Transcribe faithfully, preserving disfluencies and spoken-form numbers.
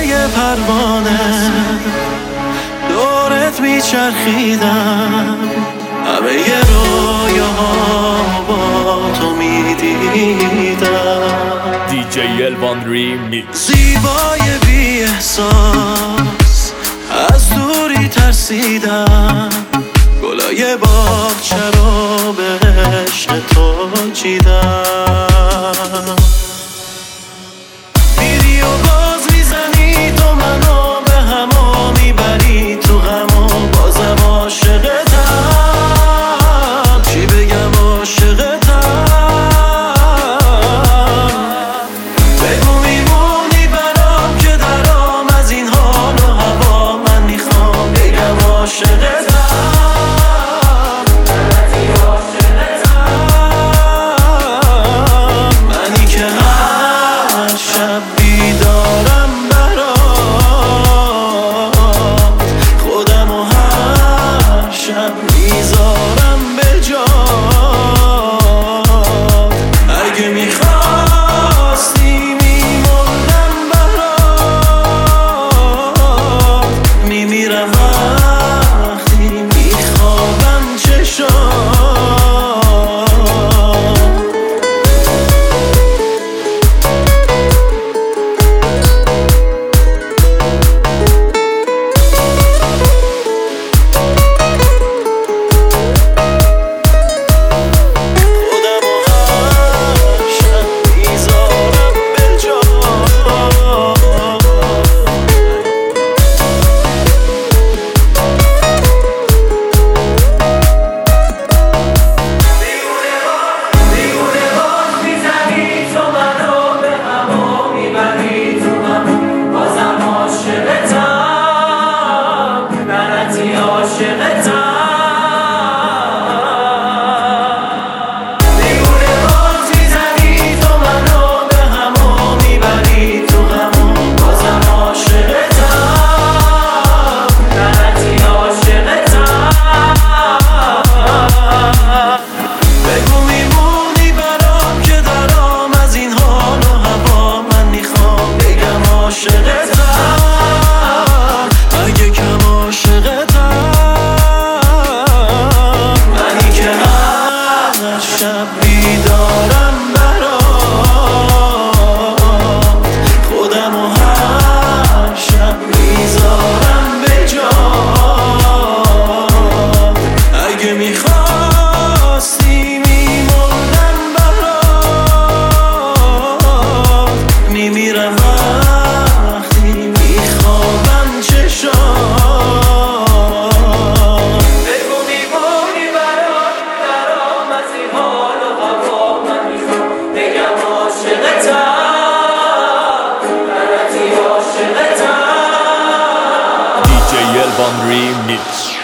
یه پروانه دورت میچرخیدم، همه یه رویاهامو با تو میدیدم. دی جی الوان ریمیکس. زیبای بی احساس از دوری ترسیدم، گلای باغچه رو به عشق تو چیدم. میری و باز میزنی تو منو به همو میبری تو غمو، بازم عاشقتم، چی بگم عاشقتم. بگو میمونی برام که درام از این حال و هوا، من میخوام بگم عاشقتم. میذارم به جا، اگه میخواستی میموندم برات، میمیرم وقتی میخوابم چشات. بیدارم برات، خودم و هر شب میذارم به جا، اگه میخواستی میموندم برات، میمیرم وقتی میخوابم چشات. دی جی الوان ریمیکس.